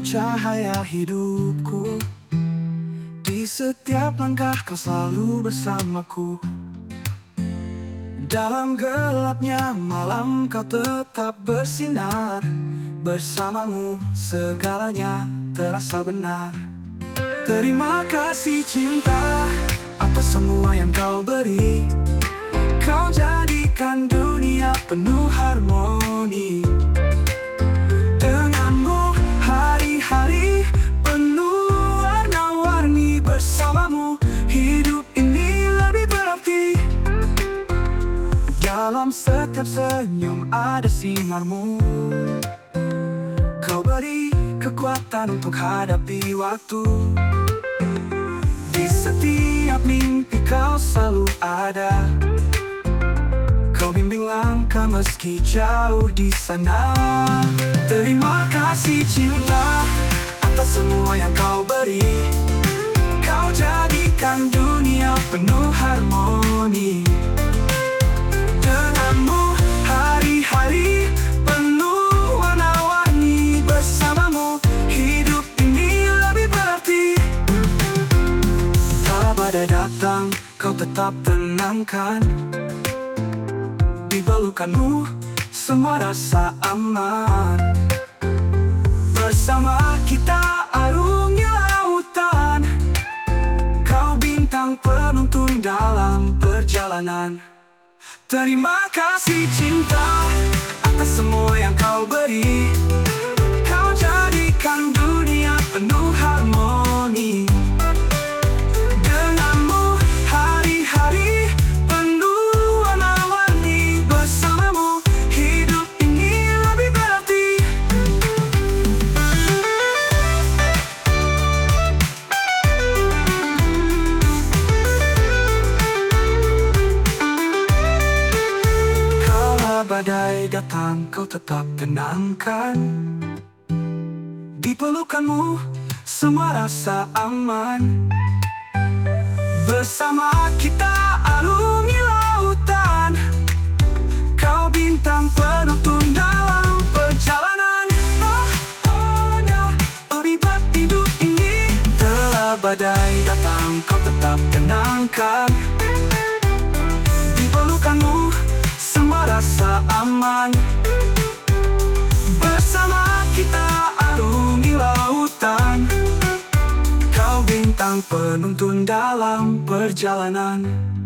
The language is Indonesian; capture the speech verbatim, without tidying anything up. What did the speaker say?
cahaya hidupku. Di setiap langkah kau selalu bersamaku. Dalam gelapnya malam kau tetap bersinar. Bersamamu segalanya terasa benar. Terima kasih cinta atas semua yang kau beri. Kau jadikan dunia penuh harmoni. Denganmu hari-hari penuh warna-warni. Bersamamu hidup ini lebih berarti. Dalam setiap senyum ada sinarmu. Kau beri kekuatan untuk hadapi waktu. Di setiap mimpi kau selalu ada. Kau bimbing langkah meski jauh di sana. Terima kasih cinta atas semua yang kau beri. Kau jadikan dunia penuh harmoni. Denganmu hari-hari penuh warna-warni. Bersamamu hidup ini lebih berarti. Kala badai datang kau tetap tenangkan. Di pelukanmu semua rasa aman. Bersama kita arungi lautan. Kau bintang penuntun dalam perjalanan. Terima kasih cinta atas semua yang kau beri. Kau jadikan dunia penuh harmoni. Denganmu hari-hari penuh warna-warni. Bersamamu hidup ini lebih berarti. Kala badai datang kau tetap tenangkan. Di pelukanmu semua rasa aman. Bersama kita arungi lautan. Kau bintang penuntun dalam perjalanan. Oh, oh, no. Terlibat hidup ini. Telah badai datang kau tetap tenangkan. Di pelukanmu semua rasa aman. Bersama kita arungi lautan. Kau bintang penuntun dalam perjalanan.